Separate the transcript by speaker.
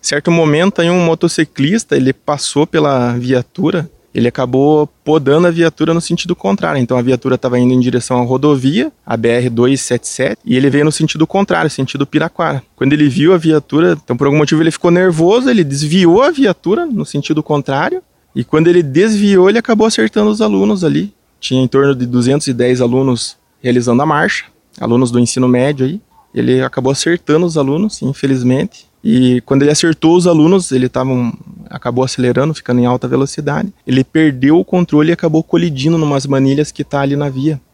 Speaker 1: Certo momento aí um motociclista, ele passou pela viatura, ele acabou podando a viatura no sentido contrário. Então a viatura estava indo em direção à rodovia, a BR-277, e ele veio no sentido contrário, sentido Piraquara. Quando ele viu a viatura, então por algum motivo ele ficou nervoso, ele desviou a viatura no sentido contrário, e quando ele desviou, ele acabou acertando os alunos ali. Tinha em torno de 210 alunos realizando a marcha, alunos do ensino médio aí. Ele acabou acertando os alunos, infelizmente. E quando ele acertou os alunos, acabou acelerando, ficando em alta velocidade. Ele perdeu o controle e acabou colidindo numas manilhas que tá ali na via.